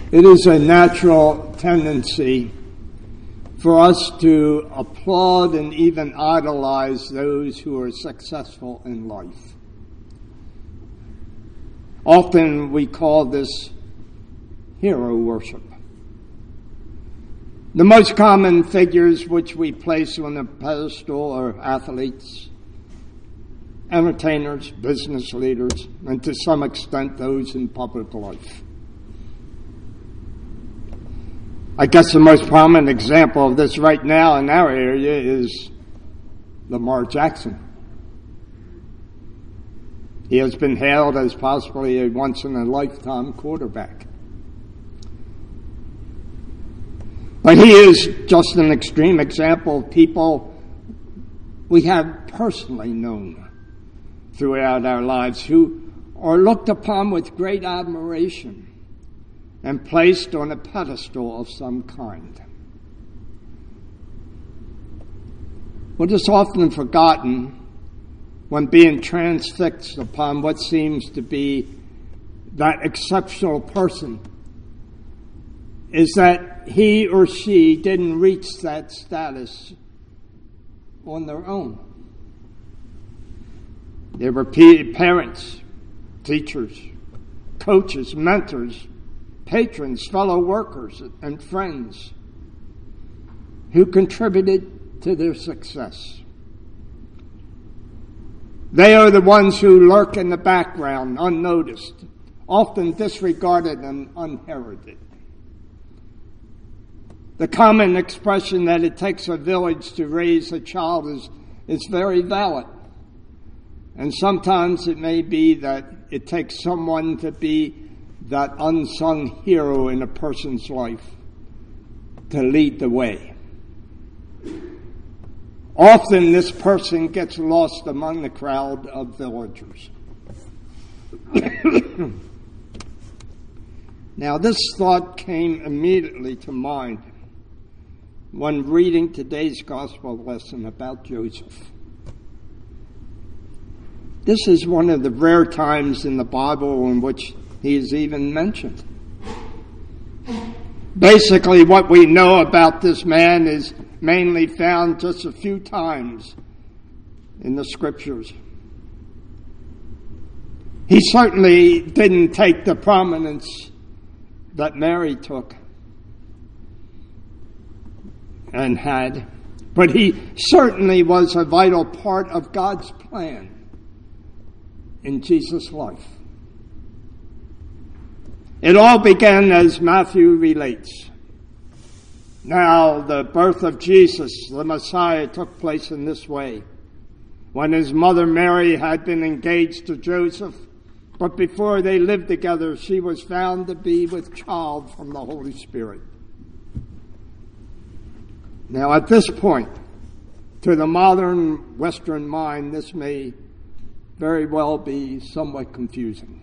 It is a natural tendency for us to applaud and even idolize those who are successful in life. Often we call this hero worship. The most common figures which we place on a pedestal are athletes, entertainers, business leaders, and to some extent those in public life. I guess the most prominent example of this right now in our area is Lamar Jackson. He has been hailed as possibly a once-in-a-lifetime quarterback. But he is just an extreme example of people we have personally known throughout our lives who are looked upon with great admiration and placed on a pedestal of some kind. What is often forgotten when being transfixed upon what seems to be that exceptional person is that he or she didn't reach that status on their own. There were parents, teachers, coaches, mentors, patrons, fellow workers, and friends who contributed to their success. They are the ones who lurk in the background, unnoticed, often disregarded and unheralded. The common expression that it takes a village to raise a child is very valid. And sometimes it may be that it takes someone to be that unsung hero in a person's life to lead the way. Often this person gets lost among the crowd of villagers. Now, this thought came immediately to mind when reading today's gospel lesson about Joseph. This is one of the rare times in the Bible in which he is even mentioned. Basically, what we know about this man is mainly found just a few times in the scriptures. He certainly didn't take the prominence that Mary took and had, but he certainly was a vital part of God's plan in Jesus' life. It all began as Matthew relates. Now, the birth of Jesus, the Messiah, took place in this way. When his mother Mary had been engaged to Joseph, but before they lived together, she was found to be with child from the Holy Spirit. Now, at this point, to the modern Western mind, this may very well be somewhat confusing.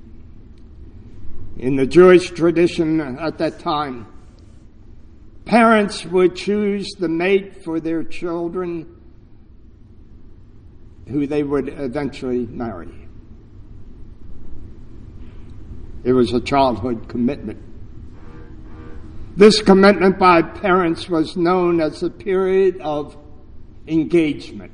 In the Jewish tradition at that time, parents would choose the mate for their children who they would eventually marry. It was a childhood commitment. This commitment by parents was known as the period of engagement.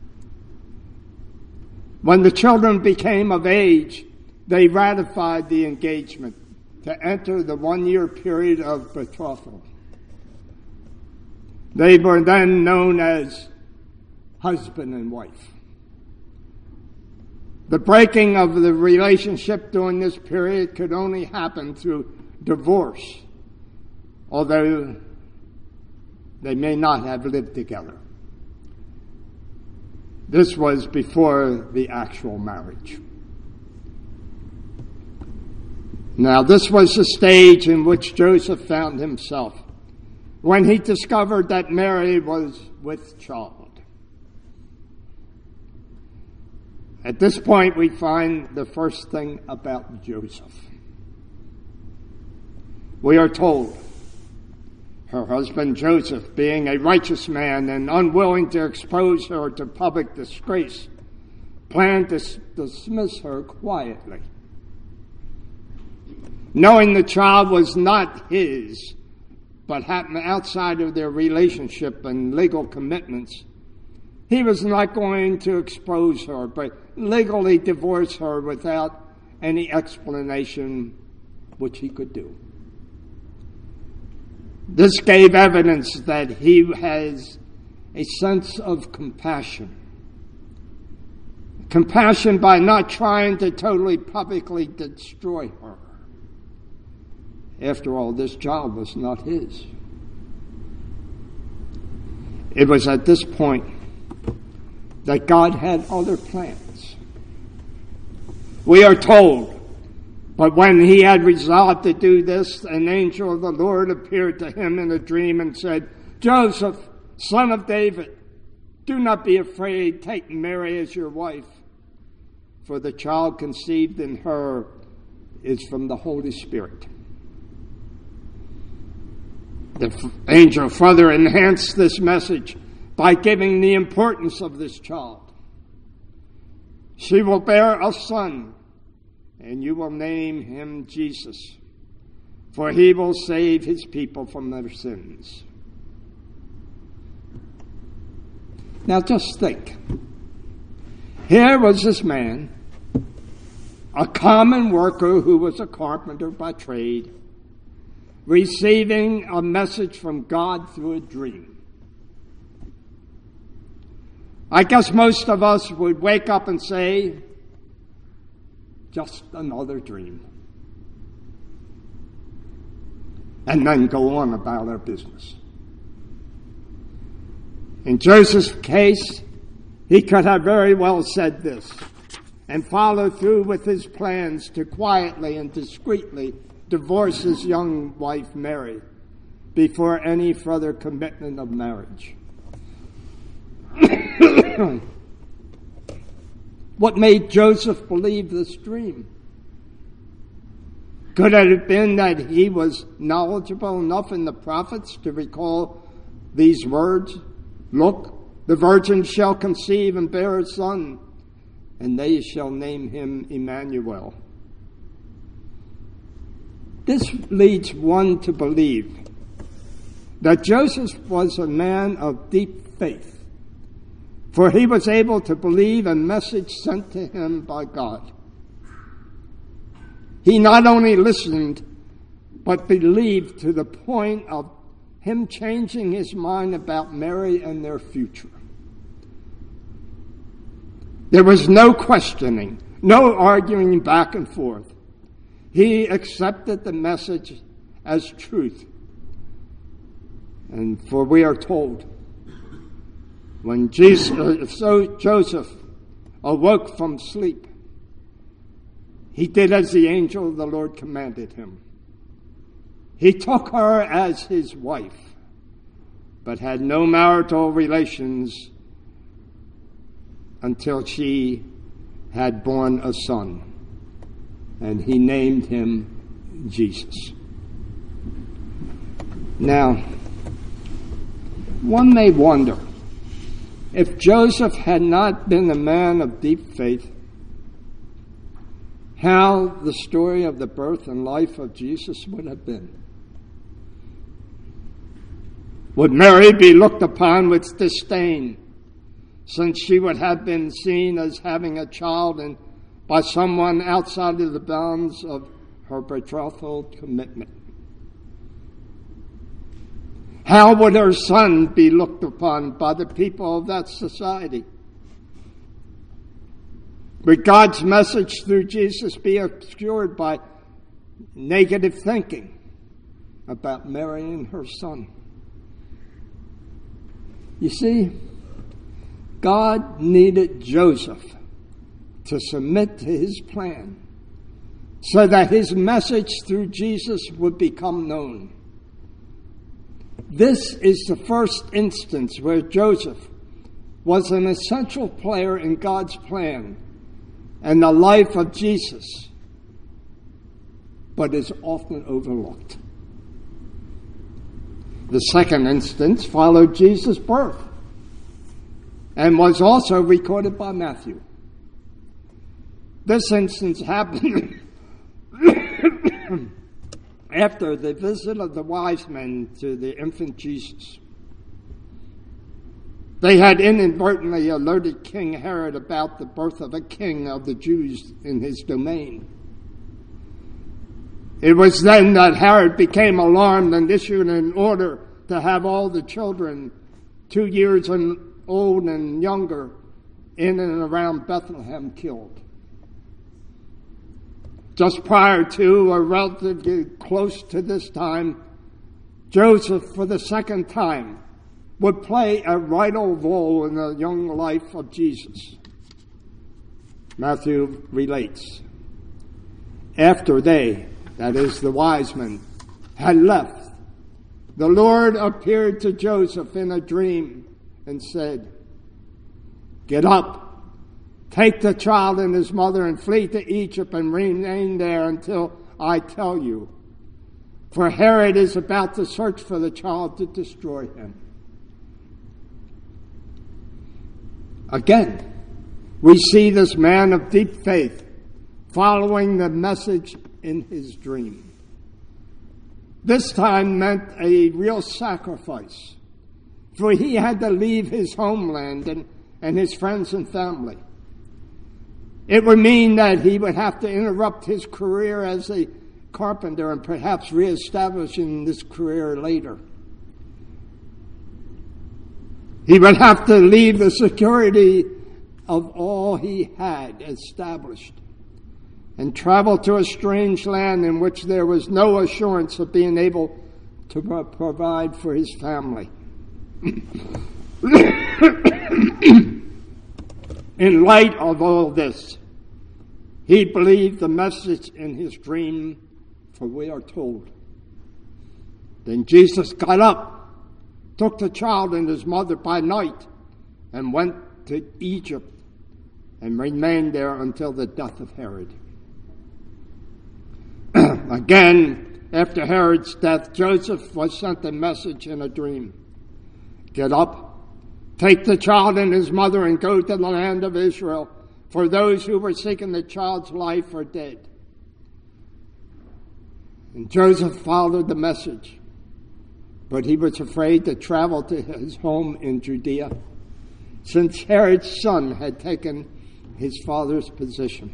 When the children became of age, they ratified the engagement to enter the 1-year period of betrothal. They were then known as husband and wife. The breaking of the relationship during this period could only happen through divorce, although they may not have lived together. This was before the actual marriage. Now, this was the stage in which Joseph found himself when he discovered that Mary was with child. At this point, we find the first thing about Joseph. We are told, her husband Joseph, being a righteous man and unwilling to expose her to public disgrace, planned to dismiss her quietly. knowing the child was not his, but happened outside of their relationship and legal commitments, he was not going to expose her, but legally divorce her without any explanation, which he could do. This gave evidence that he has a sense of compassion. Compassion by not trying to totally publicly destroy her. After all, this child was not his. It was at this point that God had other plans. We are told, but when he had resolved to do this, an angel of the Lord appeared to him in a dream and said, "Joseph, son of David, do not be afraid. Take Mary as your wife, for the child conceived in her is from the Holy Spirit." The angel further enhanced this message by giving the importance of this child. She will bear a son, and you will name him Jesus, for he will save his people from their sins. Now just think. Here was this man, a common worker who was a carpenter by trade, receiving a message from God through a dream. I guess most of us would wake up and say, just another dream, and then go on about our business. In Joseph's case, he could have very well said this and followed through with his plans to quietly and discreetly divorce his young wife Mary before any further commitment of marriage. What made Joseph believe this dream? Could it have been that he was knowledgeable enough in the prophets to recall these words? "Look, the virgin shall conceive and bear a son, and they shall name him Emmanuel." This leads one to believe that Joseph was a man of deep faith, for he was able to believe a message sent to him by God. He not only listened, but believed to the point of him changing his mind about Mary and their future. There was no questioning, no arguing back and forth. He accepted the message as truth. And for we are told, when Joseph awoke from sleep, he did as the angel of the Lord commanded him. He took her as his wife, but had no marital relations until she had borne a son, and he named him Jesus. Now, one may wonder, if Joseph had not been a man of deep faith, how the story of the birth and life of Jesus would have been. Would Mary be looked upon with disdain, since she would have been seen as having a child and by someone outside of the bounds of her betrothal commitment? How would her son be looked upon by the people of that society? Would God's message through Jesus be obscured by negative thinking about Mary and her son? You see, God needed Joseph to submit to his plan so that his message through Jesus would become known. This is the first instance where Joseph was an essential player in God's plan and the life of Jesus, but is often overlooked. The second instance followed Jesus' birth and was also recorded by Matthew. This instance happened after the visit of the wise men to the infant Jesus, they had inadvertently alerted King Herod about the birth of a king of the Jews in his domain. It was then that Herod became alarmed and issued an order to have all the children 2 years old and younger in and around Bethlehem killed. Just prior to, or relatively close to this time, Joseph, for the second time, would play a vital role in the young life of Jesus. Matthew relates, after they, that is the wise men, had left, the Lord appeared to Joseph in a dream and said, "Get up, take the child and his mother and flee to Egypt and remain there until I tell you. For Herod is about to search for the child to destroy him." Again, we see this man of deep faith following the message in his dream. This time meant a real sacrifice, for he had to leave his homeland and his friends and family. It would mean that he would have to interrupt his career as a carpenter and perhaps reestablishing this career later. He would have to leave the security of all he had established and travel to a strange land in which there was no assurance of being able to provide for his family. In light of all this, he believed the message in his dream, for we are told. Then Jesus got up, took the child and his mother by night, and went to Egypt and remained there until the death of Herod. Again, after Herod's death, Joseph was sent a message in a dream. "Get up, take the child and his mother and go to the land of Israel, for those who were seeking the child's life are dead." And Joseph followed the message, but he was afraid to travel to his home in Judea, since Herod's son had taken his father's position.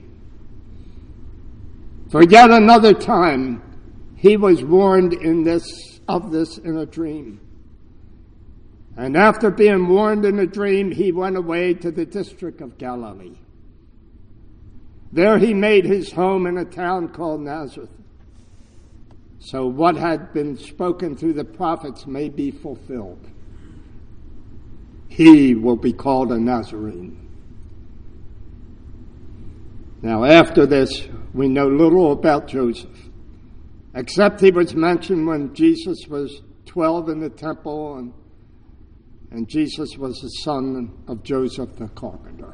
For yet another time, he was warned of this in a dream. And after being warned in a dream, he went away to the district of Galilee. There he made his home in a town called Nazareth, so what had been spoken through the prophets may be fulfilled. He will be called a Nazarene. Now, after this, we know little about Joseph, except he was mentioned when Jesus was 12 in the temple, and Jesus was the son of Joseph the carpenter.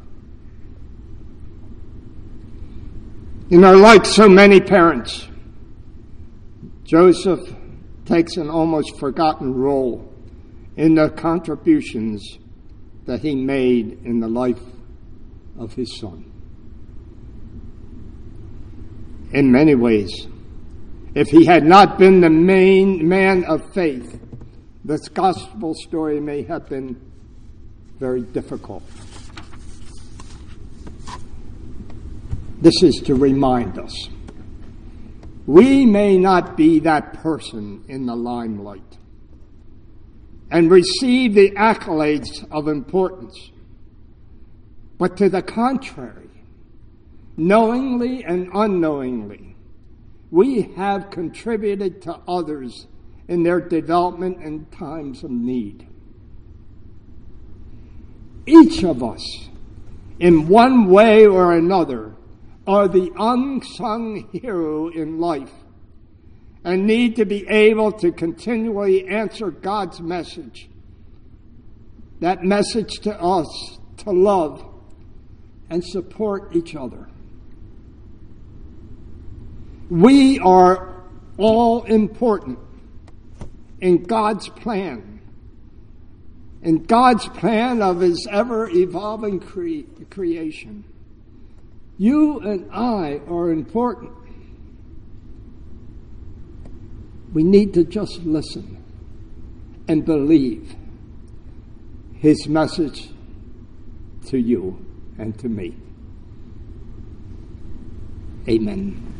You know, like so many parents, Joseph takes an almost forgotten role in the contributions that he made in the life of his son. In many ways, if he had not been the main man of faith, this gospel story may have been very difficult. This is to remind us, we may not be that person in the limelight and receive the accolades of importance, but to the contrary, knowingly and unknowingly, we have contributed to others in their development and times of need. Each of us, in one way or another, are the unsung hero in life and need to be able to continually answer God's message. That message to us to love and support each other. We are all important in God's plan. In God's plan of his ever-evolving creation. You and I are important. We need to just listen and believe his message to you and to me. Amen.